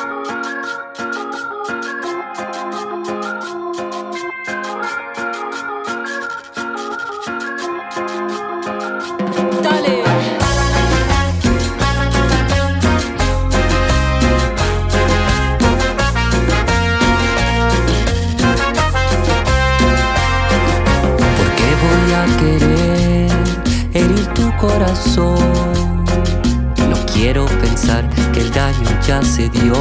Querer herir tu corazón. No quiero pensar que el daño ya se dio.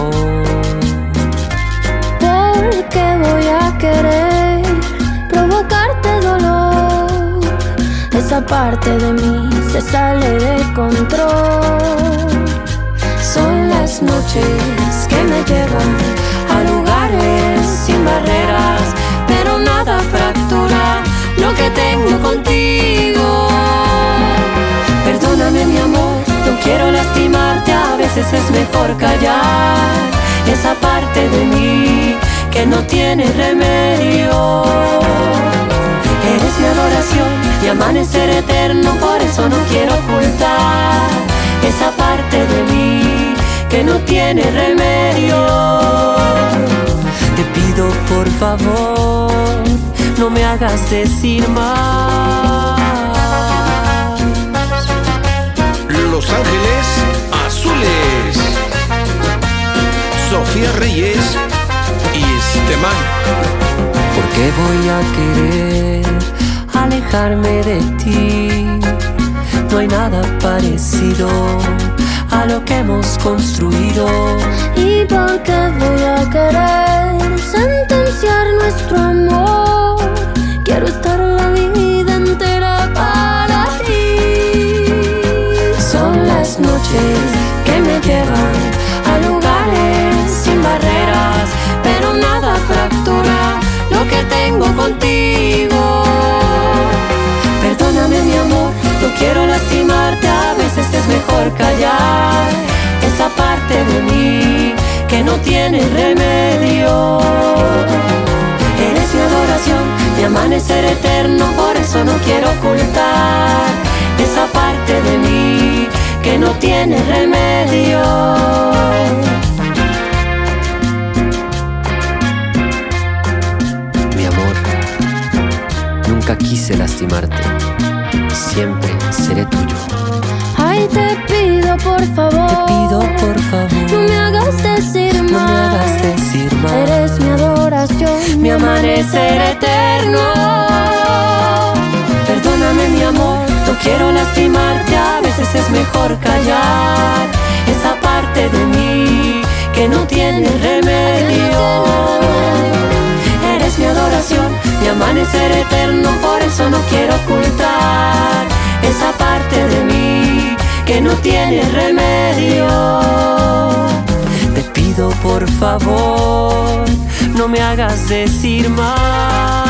Porque voy a querer provocarte dolor. Esa parte de mí se sale de control. Son las noches que me llevan a lugares sin barreras, pero nada fractura lo que tengo contigo. Perdóname, mi amor, no quiero lastimarte. A veces es mejor callar esa parte de mí que no tiene remedio. Eres mi adoración, mi amanecer eterno. Por eso no quiero ocultar esa parte de mí que no tiene remedio. Te pido por favor, no me hagas decir más. Los Ángeles Azules, Sofía Reyes y Esteban. ¿Por qué voy a querer alejarme de ti? No hay nada parecido a lo que hemos construido. ¿Y por qué voy a querer sentenciar nuestro amor? Quiero estar la vida entera para ti. Son las noches Que me llevan a lugares sin barreras, pero nada fractura lo que tengo contigo. Perdóname, mi amor, no quiero lastimarte. A veces es mejor callar esa parte de mí que no tiene remedio. Eres mi adoración, mi amanecer eterno. Por eso no quiero ocultar esa parte de mí que no tiene remedio. Mi amor, nunca quise lastimarte. Siempre seré tuyo. Ay, te pido por favor, Te pido por favor, no me hagas decir más. no me hagas decir más. Eres mi adoración, mi amanecer eterno. Perdóname, mi amor, no quiero lastimarte. A veces es mejor callar esa parte de mí que no tiene remedio. Eres mi adoración, mi amanecer eterno. Por eso no quiero ocultar esa parte de mí que no tiene remedio. Te pido por favor, no me hagas decir más.